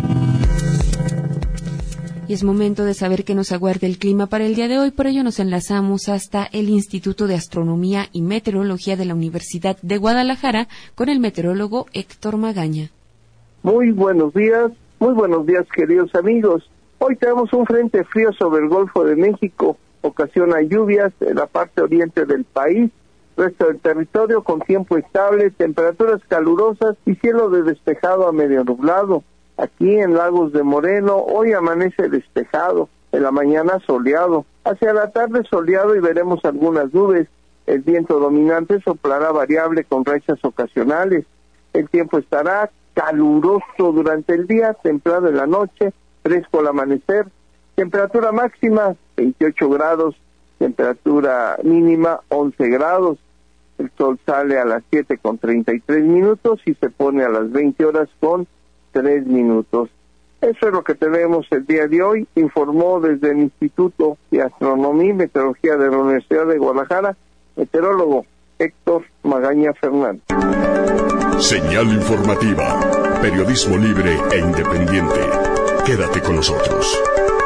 Y es momento de saber qué nos aguarda el clima para el día de hoy. Por ello nos enlazamos hasta el Instituto de Astronomía y Meteorología de la Universidad de Guadalajara con el meteorólogo Héctor Magaña. Muy buenos días, muy buenos días queridos amigos. Hoy tenemos un frente frío sobre el Golfo de México, ocasiona lluvias en la parte oriente del país. Resto del territorio con tiempo estable, temperaturas calurosas y cielo de despejado a medio nublado. Aquí en Lagos de Moreno hoy amanece despejado, en la mañana soleado, hacia la tarde soleado y veremos algunas nubes. El viento dominante soplará variable con rachas ocasionales. El tiempo estará caluroso durante el día, templado en la noche, fresco al amanecer. Temperatura máxima veintiocho grados, temperatura mínima once grados. El sol sale a las siete con treinta y tres minutos y se pone a las veinte horas con tres minutos. Eso es lo que tenemos el día de hoy, informó desde el Instituto de Astronomía y Meteorología de la Universidad de Guadalajara, meteorólogo Héctor Magaña Fernández. Señal informativa, periodismo libre e independiente. Quédate con nosotros.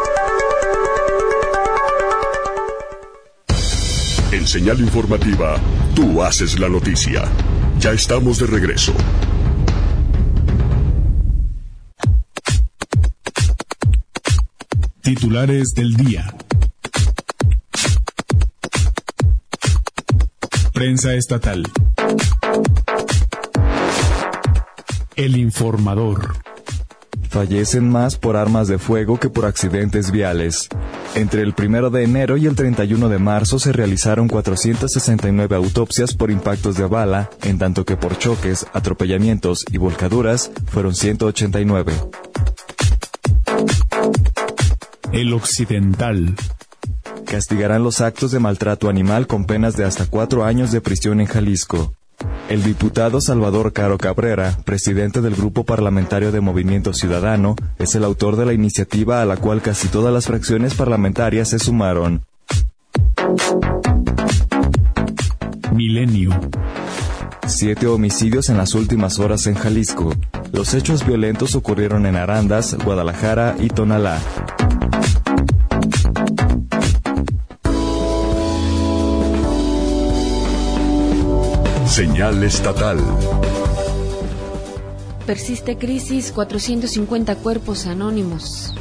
En Señal Informativa, tú haces la noticia. Ya estamos de regreso. Titulares del día. Prensa estatal. El Informador. Fallecen más por armas de fuego que por accidentes viales. Entre el primero de enero y el treinta y uno de marzo se realizaron cuatrocientas sesenta y nueve autopsias por impactos de bala, en tanto que por choques, atropellamientos y volcaduras fueron ciento ochenta y nueve. El Occidental. Castigarán los actos de maltrato animal con penas de hasta cuatro años de prisión en Jalisco. El diputado Salvador Caro Cabrera, presidente del Grupo Parlamentario de Movimiento Ciudadano, es el autor de la iniciativa a la cual casi todas las fracciones parlamentarias se sumaron. Milenio. Siete homicidios en las últimas horas en Jalisco. Los hechos violentos ocurrieron en Arandas, Guadalajara y Tonalá. Señal estatal. Persiste crisis, cuatrocientos cincuenta cuerpos anónimos.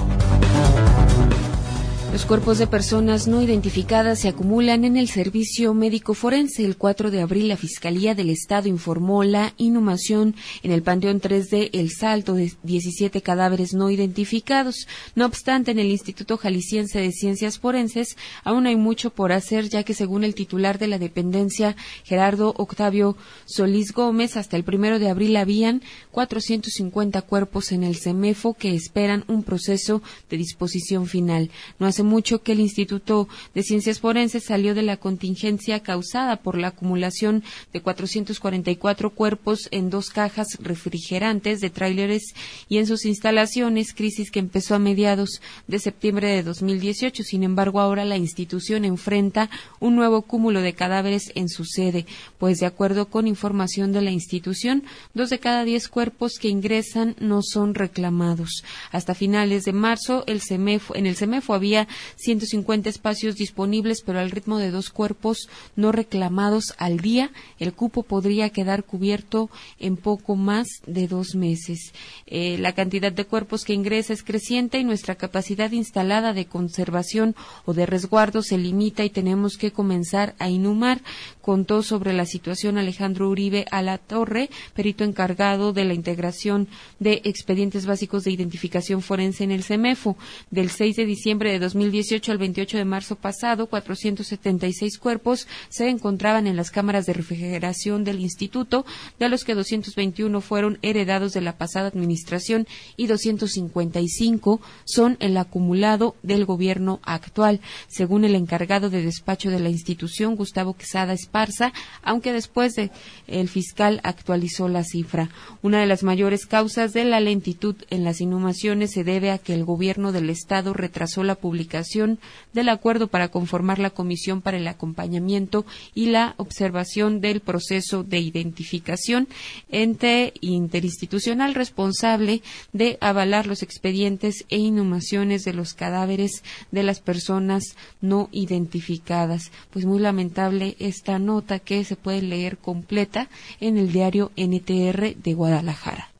Los cuerpos de personas no identificadas se acumulan en el servicio médico forense. El cuatro de abril, la Fiscalía del Estado informó la inhumación en el Panteón tres de El Salto de diecisiete cadáveres no identificados. No obstante, en el Instituto Jalisciense de Ciencias Forenses aún hay mucho por hacer, ya que según el titular de la dependencia, Gerardo Octavio Solís Gómez, hasta el primero de abril habían cuatrocientos cincuenta cuerpos en el CEMEFO que esperan un proceso de disposición final. No hace mucho que el Instituto de Ciencias Forenses salió de la contingencia causada por la acumulación de cuatrocientos cuarenta y cuatro cuerpos en dos cajas refrigerantes de tráileres y en sus instalaciones, crisis que empezó a mediados de septiembre de dos mil dieciocho. Sin embargo, ahora la institución enfrenta un nuevo cúmulo de cadáveres en su sede, pues de acuerdo con información de la institución, dos de cada diez cuerpos que ingresan no son reclamados. Hasta finales de marzo, el CEMEFO, en el CEMEFO había ciento cincuenta espacios disponibles, pero al ritmo de dos cuerpos no reclamados al día, el cupo podría quedar cubierto en poco más de dos meses. Eh, la cantidad de cuerpos que ingresa es creciente y nuestra capacidad instalada de conservación o de resguardo se limita y tenemos que comenzar a inhumar, contó sobre la situación Alejandro Uribe Alatorre, perito encargado de la integración de expedientes básicos de identificación forense en el CEMEFO. Del seis de diciembre de dos mil dieciocho al veintiocho de marzo pasado, cuatrocientos setenta y seis cuerpos se encontraban en las cámaras de refrigeración del instituto, de los que doscientos veintiuno fueron heredados de la pasada administración y doscientos cincuenta y cinco son el acumulado del gobierno actual, según el encargado de despacho de la institución, Gustavo Quesada Esparza, aunque después de el fiscal actualizó la cifra. Una de las mayores causas de la lentitud en las inhumaciones se debe a que el gobierno del Estado retrasó la publicación del acuerdo para conformar la Comisión para el Acompañamiento y la Observación del Proceso de Identificación, ente interinstitucional responsable de avalar los expedientes e inhumaciones de los cadáveres de las personas no identificadas. Pues muy lamentable esta nota, que se puede leer completa en el diario N T R de Guadalajara.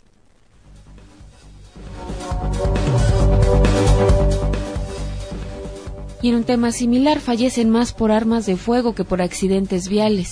Y en un tema similar, fallecen más por armas de fuego que por accidentes viales.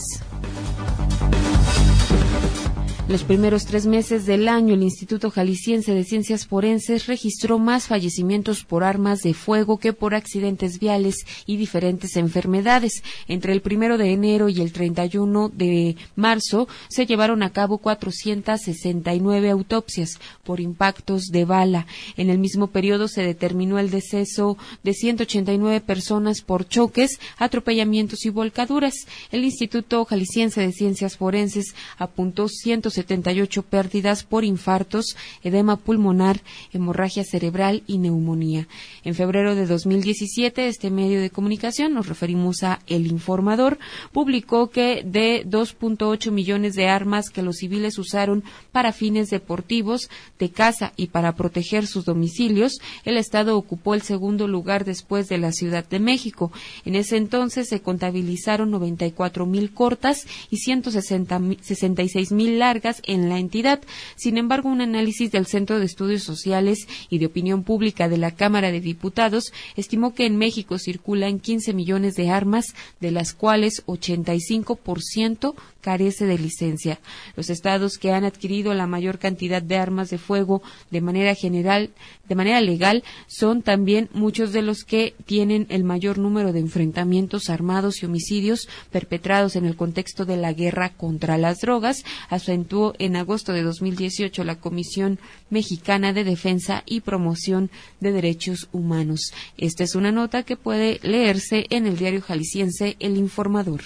Los primeros tres meses del año, el Instituto Jalisciense de Ciencias Forenses registró más fallecimientos por armas de fuego que por accidentes viales y diferentes enfermedades. Entre el primero de enero y el treinta y uno de marzo se llevaron a cabo cuatrocientas sesenta y nueve autopsias por impactos de bala. En el mismo periodo se determinó el deceso de ciento ochenta y nueve personas por choques, atropellamientos y volcaduras. El Instituto Jalisciense de Ciencias Forenses apuntó ciento setenta y ocho pérdidas por infartos, edema pulmonar, hemorragia cerebral y neumonía. En febrero de dos mil diecisiete, este medio de comunicación, nos referimos a El Informador, publicó que de dos punto ocho millones de armas que los civiles usaron para fines deportivos, de caza y para proteger sus domicilios, el Estado ocupó el segundo lugar después de la Ciudad de México. En ese entonces se contabilizaron noventa y cuatro mil cortas y ciento sesenta y seis mil largas violentas en la entidad. Sin embargo, un análisis del Centro de Estudios Sociales y de Opinión Pública de la Cámara de Diputados estimó que en México circulan quince millones de armas, de las cuales ochenta y cinco por ciento carece de licencia. Los estados que han adquirido la mayor cantidad de armas de fuego de manera general, de manera legal, son también muchos de los que tienen el mayor número de enfrentamientos armados y homicidios perpetrados en el contexto de la guerra contra las drogas, acentuó en agosto de dos mil dieciocho la Comisión Mexicana de Defensa y Promoción de Derechos Humanos. Esta es una nota que puede leerse en el diario jalisciense El Informador.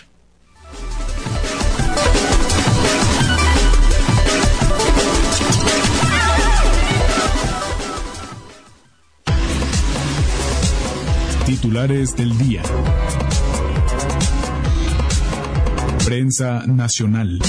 Titulares del día. Prensa nacional.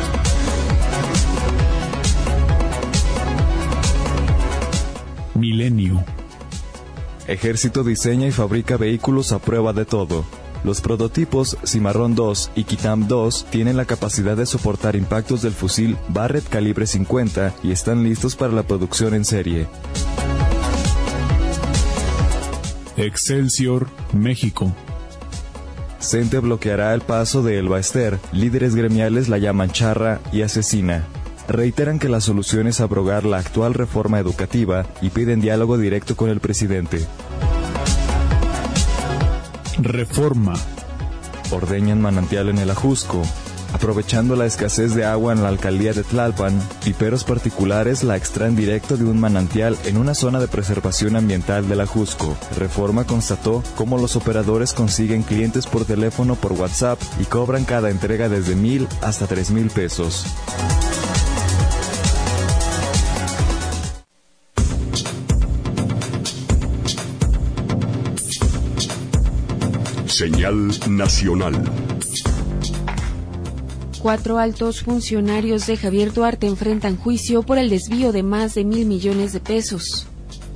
Milenio. Ejército diseña y fabrica vehículos a prueba de todo. Los prototipos Cimarrón dos y Kitam dos tienen la capacidad de soportar impactos del fusil Barrett calibre cincuenta y están listos para la producción en serie. Excelsior, México. CENTE bloqueará el paso de Elba Ester. Líderes gremiales la llaman charra y asesina. Reiteran que la solución es abrogar la actual reforma educativa y piden diálogo directo con el presidente. Reforma. Ordeñan manantial en el Ajusco. Aprovechando la escasez de agua en la alcaldía de Tlalpan, piperos particulares la extraen directo de un manantial en una zona de preservación ambiental del Ajusco. Reforma constató cómo los operadores consiguen clientes por teléfono por WhatsApp y cobran cada entrega desde mil hasta tres mil pesos. Señal nacional. Cuatro altos funcionarios de Javier Duarte enfrentan juicio por el desvío de más de mil millones de pesos.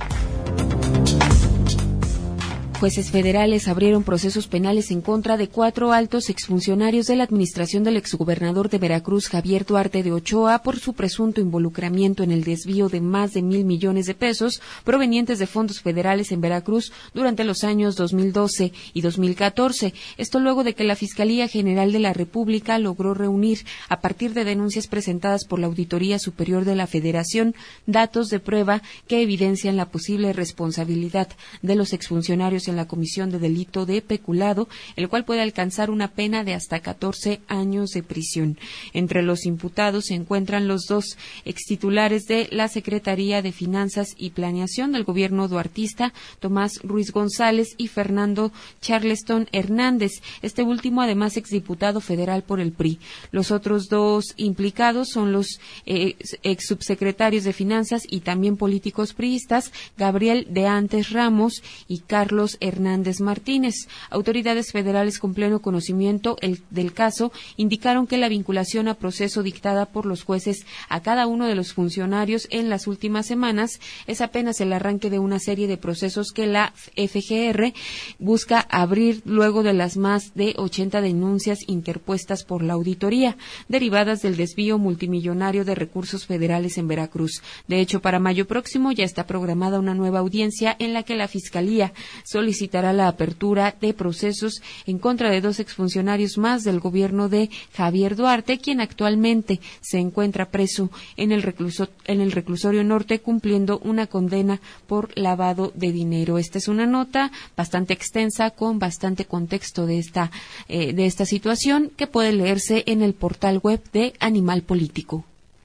Jueces federales abrieron procesos penales en contra de cuatro altos exfuncionarios de la administración del exgobernador de Veracruz, Javier Duarte de Ochoa, por su presunto involucramiento en el desvío de más de mil millones de pesos provenientes de fondos federales en Veracruz durante los años dos mil doce y dos mil catorce. Esto luego de que la Fiscalía General de la República logró reunir, a partir de denuncias presentadas por la Auditoría Superior de la Federación, datos de prueba que evidencian la posible responsabilidad de los exfuncionarios en la comisión de delito de peculado, el cual puede alcanzar una pena de hasta catorce años de prisión. Entre los imputados se encuentran los dos extitulares de la Secretaría de Finanzas y Planeación del gobierno duartista, Tomás Ruiz González y Fernando Charleston Hernández, este último además exdiputado federal por el P R I. Los otros dos implicados son los eh, ex subsecretarios de Finanzas y también políticos priistas, Gabriel de Antes Ramos y Carlos Hernández Martínez. Autoridades federales con pleno conocimiento el, del caso indicaron que la vinculación a proceso dictada por los jueces a cada uno de los funcionarios en las últimas semanas es apenas el arranque de una serie de procesos que la F G R busca abrir luego de las más de ochenta denuncias interpuestas por la auditoría, derivadas del desvío multimillonario de recursos federales en Veracruz. De hecho, para mayo próximo ya está programada una nueva audiencia en la que la Fiscalía solicitará la apertura de procesos en contra de dos exfuncionarios más del gobierno de Javier Duarte, quien actualmente se encuentra preso en el, recluso, en el reclusorio norte cumpliendo una condena por lavado de dinero. Esta es una nota bastante extensa con bastante contexto de esta, eh, de esta situación que puede leerse en el portal web de Animal Político.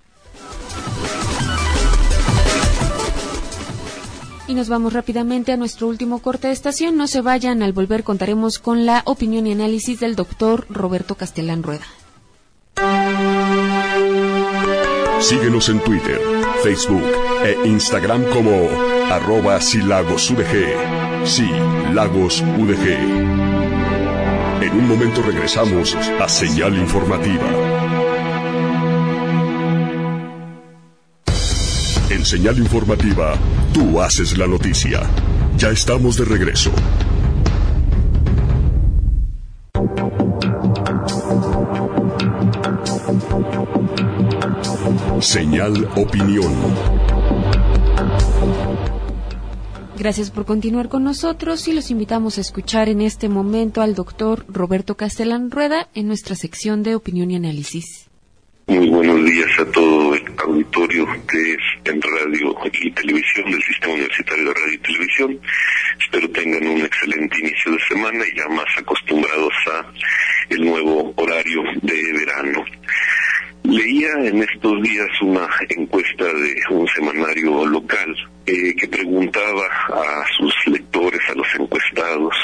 Y nos vamos rápidamente a nuestro último corte de estación. No se vayan, al volver contaremos con la opinión y análisis del doctor Roberto Castelán Rueda. Síguenos en Twitter, Facebook e Instagram como arroba silagosudg. Sí, Lagos U D G. En un momento regresamos a Señal Informativa. En Señal Informativa, tú haces la noticia. Ya estamos de regreso. Señal Opinión. Gracias por continuar con nosotros y los invitamos a escuchar en este momento al doctor Roberto Castellán Rueda en nuestra sección de Opinión y Análisis. Muy buenos días a todo el auditorio de en radio y televisión del Sistema Universitario de Radio y Televisión. Espero tengan un excelente inicio de semana y ya más acostumbrados a el nuevo horario de verano. Leía en estos días una encuesta de un semanario local eh, que preguntaba a sus lectores, a los encuestados,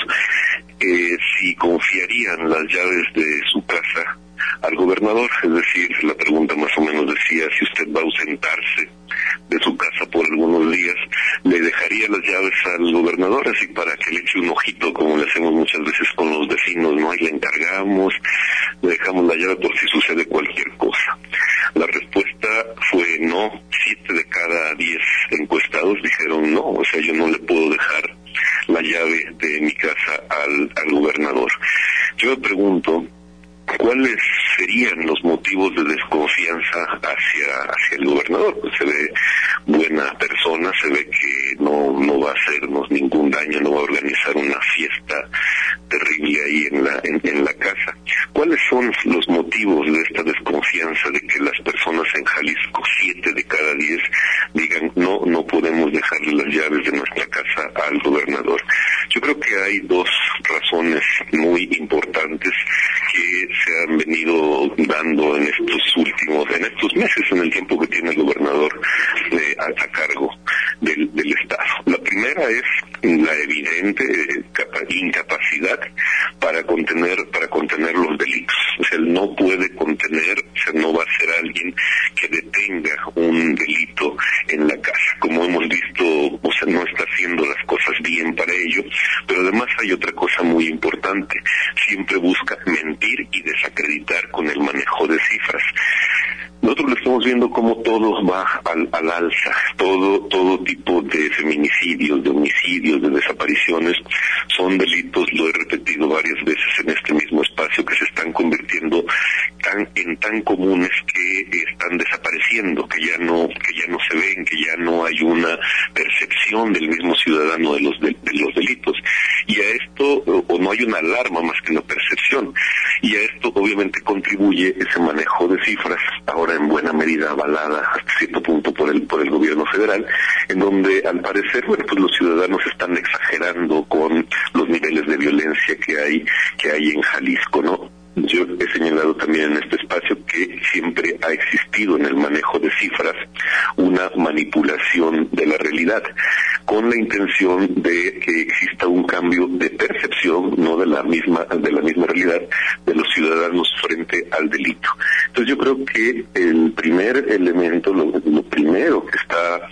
eh, si confiarían las llaves de su casa al gobernador. Es decir, la pregunta más o menos decía, si usted va a ausentarse de su casa por algunos días, ¿le dejaría las llaves al gobernador así para que le eche un ojito, como le hacemos muchas veces con los vecinos, ¿no? Ahí le encargamos, le dejamos la llave por si sucede cualquier cosa. La respuesta fue no. Siete de cada diez encuestados dijeron no, o sea, yo no le puedo dejar la llave de mi casa al, al gobernador. Yo me pregunto, ¿cuáles serían los motivos de desconfianza hacia hacia el gobernador? Pues se ve buena persona, se ve que no no va a hacernos ningún daño, no va a organizar una fiesta terrible ahí en la en, en la casa. ¿Cuáles son los motivos de esta desconfianza de que las personas en Jalisco, siete de cada diez, digan no, no podemos dejarle las llaves de nuestra casa al gobernador? Yo creo que hay dos razones muy importantes que se han venido dando en estos últimos, en estos meses, en el tiempo que tiene el gobernador eh, a, a cargo del, del Estado. La primera es la evidente eh, capa, incapacidad para contener para contener los delitos. O sea, él no puede contener, o sea, no va a ser alguien que detenga un delito en la casa. Como hemos visto, o sea, no está haciendo las cosas bien para ello, pero además hay otra cosa muy importante. Siempre busca mentir y desacreditar con el manejo de cifras. Nosotros lo estamos viendo como todo va al, al alza, todo todo tipo de feminicidios, de homicidios, de desapariciones, son delitos, lo he repetido varias veces en este mismo espacio, que se están convirtiendo tan en tan comunes que están desapareciendo, que ya no que ya no se ven, que ya no hay una percepción del mismo ciudadano de los de, de los delitos. Y a esto, o, o no hay una alarma más que una percepción, y a esto obviamente contribuye ese manejo de cifras, ahora en buena medida avalada hasta cierto punto por el por el gobierno federal, en donde al parecer, bueno, pues los ciudadanos están exagerando con los niveles de violencia que hay que hay en Jalisco, ¿no? Yo he señalado también en este espacio que siempre ha existido en el manejo de cifras una manipulación de la realidad, con la intención de que exista un cambio de percepción, no de la misma de la misma realidad de los ciudadanos frente al delito. Entonces yo creo que el primer elemento, lo, lo primero que está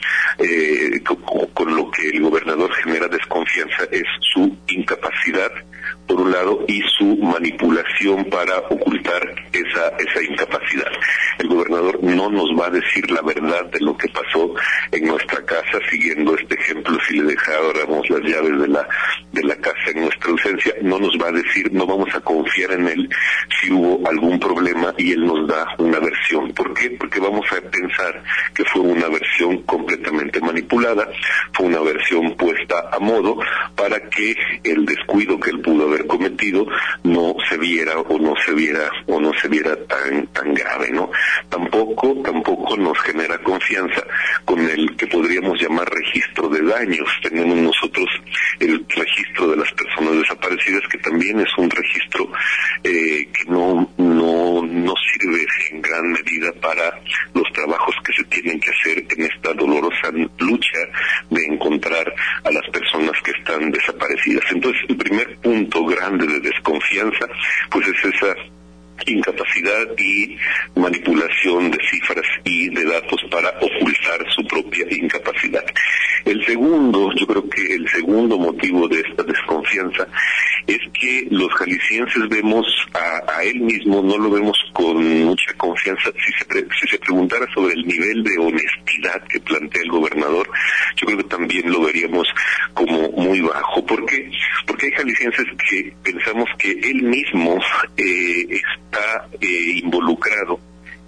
eh, con, con lo que el gobernador genera desconfianza es su incapacidad, por un lado, y su manipulación para ocultar esa esa incapacidad. El gobernador no nos va a decir la verdad de lo que pasó en nuestra casa, siguiendo este ejemplo, si le dejáramos las llaves de la de la casa en nuestra ausencia, no nos va a decir, no vamos a confiar en él si hubo algún problema y él nos da una versión. ¿Por qué? Porque vamos a pensar que fue una versión completamente manipulada, fue una versión puesta a modo para que el descuido que él pudo haber cometido no se viera o no se viera o no se viera tan tan grave, ¿no? Tampoco tampoco nos genera confianza con el que podríamos llamar registro de daños. Tenemos nosotros el registro de las personas desaparecidas, que también es un registro eh, que no no no sirve en gran medida para los trabajos que se tienen que hacer en esta dolorosa lucha de encontrar a las personas que están desaparecidas. Entonces, el primer punto grande de desconfianza, pues es esa incapacidad y manipulación de cifras y de datos para ocultar su propia incapacidad. El segundo, yo creo que el segundo motivo de esta desconfianza es que los jaliscienses vemos a, a él mismo, no lo vemos con mucha confianza. Si se, pre, si se preguntara sobre el nivel de honestidad que plantea el gobernador, yo creo que también lo veríamos como muy bajo. ¿Por qué? Porque hay jaliscienses que pensamos que él mismo eh, está eh, involucrado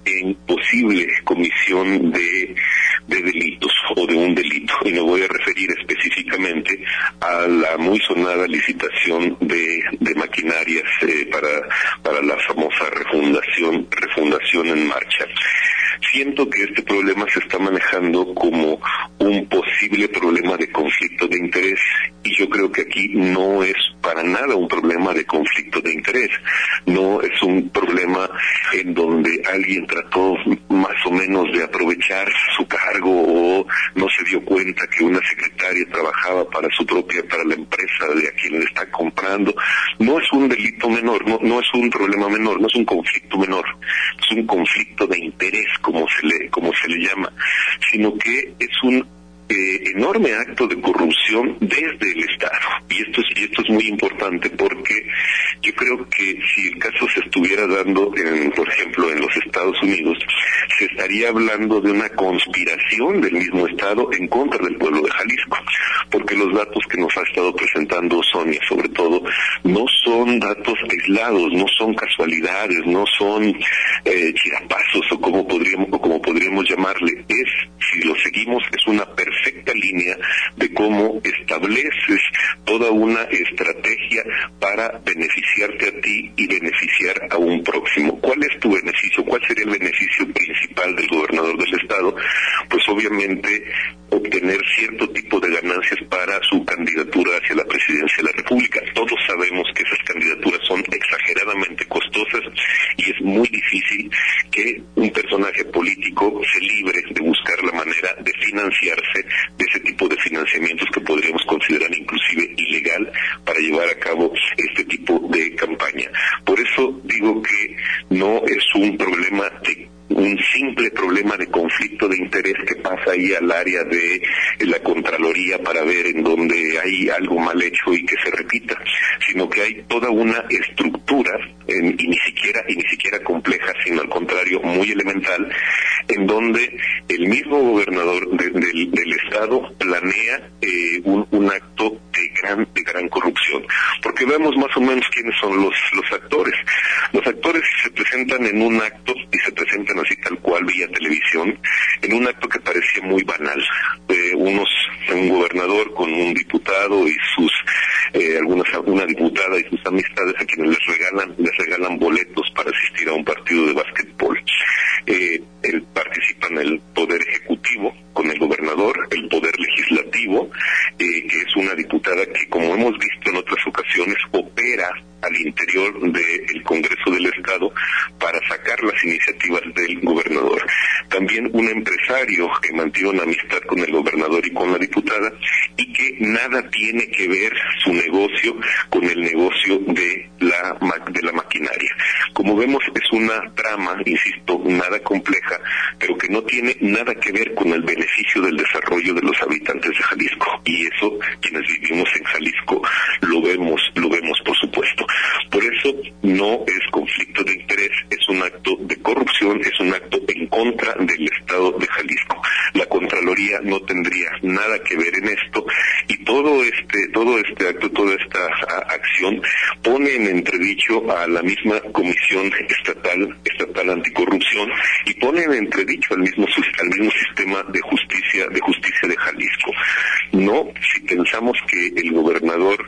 en posible comisión de, de delitos o de un delito. Y me voy a referir específicamente a la muy sonada licitación de, de maquinarias eh, para, para la famosa refundación, refundación en marcha. Siento que este problema se está manejando como un posible problema de conflicto de interés, y yo creo que aquí no es para nada un problema de conflicto de interés, no es un problema en donde alguien trató más o menos de aprovechar su cargo o no se dio cuenta que una secretaria trabajaba para su propia, para la empresa de a quien le está comprando. No es un delito menor, no, no es un problema menor, no es un conflicto menor, es un conflicto de interés, como se le, como se le llama, sino que es un Eh, enorme acto de corrupción desde el Estado. Y esto es, y esto es muy importante porque yo creo que si el caso se estuviera dando, en, por ejemplo, en los Estados Unidos, se estaría hablando de una conspiración del mismo Estado en contra del pueblo de Jalisco, porque los datos que nos ha estado presentando Sonia, sobre todo, no son datos aislados, no son casualidades, no son eh, chirapazos o como podríamos, o como podríamos llamarle. Es, si lo seguimos, es una perfecta perfecta línea de cómo estableces toda una estrategia para beneficiarte a ti y beneficiar a un próximo. ¿Cuál es tu beneficio? ¿Cuál sería el beneficio principal del gobernador del estado? Pues obviamente obtener cierto tipo de ganancias para su candidatura hacia la presidencia de la República. Todos sabemos que esas candidaturas son exageradamente costosas y es muy difícil que un personaje político se libre de buscar la manera de financiarse de ese tipo de financiamientos que podríamos considerar inclusive ilegal para llevar a cabo este tipo de campaña. Por eso digo que no es un problema de un simple problema de conflicto de interés que pasa ahí al área de la Contraloría para ver en dónde hay algo mal hecho y que se repita, sino que hay toda una estructura en, y ni siquiera y ni siquiera compleja, sino al contrario muy elemental, en donde el mismo gobernador de, de, del estado planea eh, un, un acto de gran de gran corrupción, porque vemos más o menos quiénes son los los actores. Los actores se presentan en un acto y se presentan así tal cual vía televisión, en un acto que parecía muy banal. Eh, unos, un gobernador con un diputado y sus, eh, algunas, una diputada y sus amistades a quienes les regalan, les regalan boletos para asistir a un partido de básquetbol. Eh, él participa en el poder ejecutivo con el gobernador, el poder legislativo, eh, que es una diputada que, como hemos visto en otras ocasiones, opera al interior del Congreso del Estado para sacar las iniciativas del gobernador. También un empresario que mantiene una amistad con el gobernador y con la diputada y que nada tiene que ver su negocio con el negocio de la, de la maquinaria. Como vemos, es una trama, insisto, nada compleja, pero que no tiene nada que ver con el beneficio del desarrollo de los habitantes de Jalisco. Y eso, quienes vivimos en Jalisco, lo vemos, lo vemos por supuesto. Por eso no es conflicto de interés, es un acto de corrupción, es un acto en contra del Estado de Jalisco. La Contraloría no tendría nada que ver en esto y todo este, todo este acto, toda esta a, acción pone en entredicho a la misma Comisión Estatal, Estatal Anticorrupción y pone en entredicho al mismo, al mismo sistema de justicia, de justicia de Jalisco. No, si pensamos que el gobernador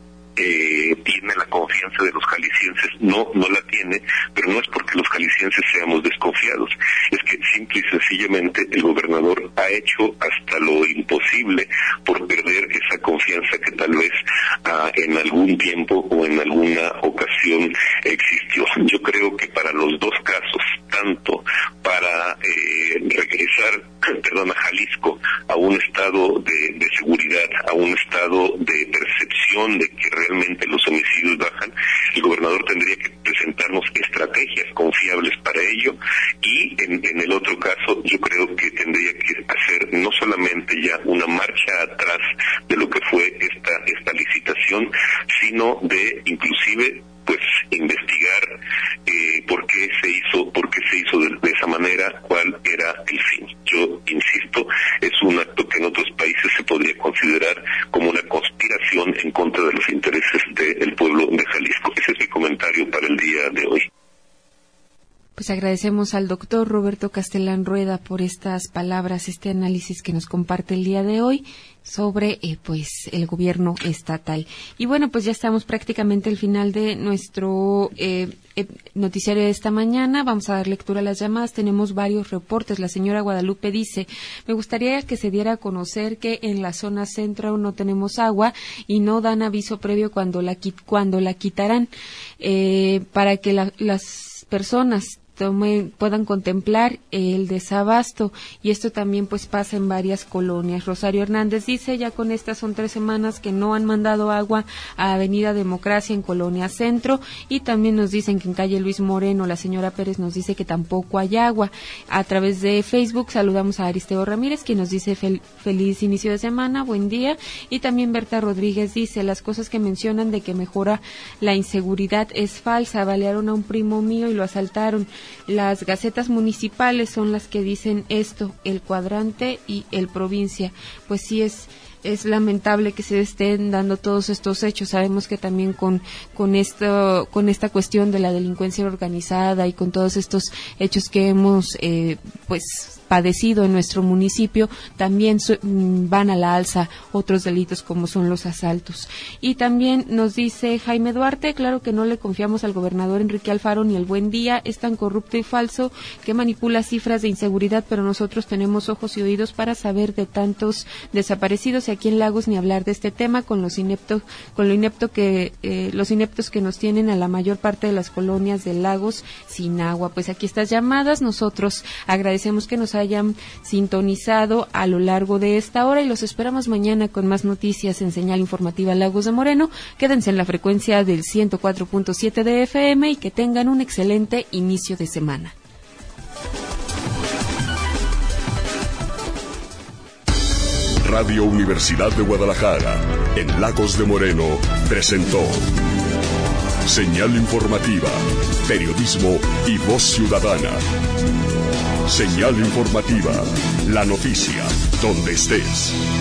Eh, tiene la confianza de los jaliscienses, no, no la tiene, pero no es porque los jaliscienses seamos desconfiados, es que simple y sencillamente el gobernador ha hecho hasta lo imposible por perder esa confianza que tal vez ah, en algún tiempo o en alguna ocasión existió. Yo creo que para los dos casos, tanto para eh, regresar, perdón, a Jalisco a un estado de, de seguridad, a un estado de percepción de que realmente los homicidios bajan, el gobernador tendría que presentarnos estrategias confiables para ello y en, en el otro caso yo creo que tendría que hacer no solamente ya una marcha atrás de lo que fue esta, esta licitación, sino de inclusive pues investigar eh, por qué se hizo, por qué se hizo de, de esa manera, cuál era el fin. Yo insisto, es un acto que en otros países se podría considerar como una conspiración en contra de los intereses del pueblo de Jalisco. Ese es mi comentario para el día de hoy. Pues agradecemos al doctor Roberto Castellán Rueda por estas palabras, este análisis que nos comparte el día de hoy sobre eh, pues el gobierno estatal. Y bueno, pues ya estamos prácticamente al final de nuestro eh, eh, noticiario de esta mañana. Vamos a dar lectura a las llamadas. Tenemos varios reportes. La señora Guadalupe dice: me gustaría que se diera a conocer que en la zona centro aún no tenemos agua y no dan aviso previo cuando la cuando la quitarán, eh, para que la, las personas Tomen, puedan contemplar el desabasto, y esto también pues pasa en varias colonias. Rosario Hernández dice: ya con estas son tres semanas que no han mandado agua a Avenida Democracia en Colonia Centro, y también nos dicen que en calle Luis Moreno, la señora Pérez nos dice que tampoco hay agua. A través de Facebook saludamos a Aristeo Ramírez, quien nos dice fel- feliz inicio de semana, buen día, y también Berta Rodríguez dice: las cosas que mencionan de que mejora la inseguridad es falsa, balearon a un primo mío y lo asaltaron. Las gacetas municipales son las que dicen esto, El Cuadrante y El Provincia. Pues sí, es es lamentable que se estén dando todos estos hechos. Sabemos que también con con esto con esta cuestión de la delincuencia organizada y con todos estos hechos que hemos eh, pues padecido en nuestro municipio, también su, van a la alza otros delitos como son los asaltos. Y también nos dice Jaime Duarte: claro que no le confiamos al gobernador Enrique Alfaro ni el Buen Día, es tan corrupto y falso que manipula cifras de inseguridad, pero nosotros tenemos ojos y oídos para saber de tantos desaparecidos, y aquí en Lagos ni hablar de este tema con los ineptos, con lo inepto que eh, los ineptos que nos tienen a la mayor parte de las colonias de Lagos sin agua. Pues aquí estas llamadas, nosotros agradecemos que nos hayan sintonizado a lo largo de esta hora y los esperamos mañana con más noticias en Señal Informativa Lagos de Moreno. Quédense en la frecuencia del ciento cuatro punto siete de F M y que tengan un excelente inicio de semana. Radio Universidad de Guadalajara, en Lagos de Moreno, presentó Señal Informativa, periodismo y voz ciudadana. Señal Informativa, la noticia, donde estés.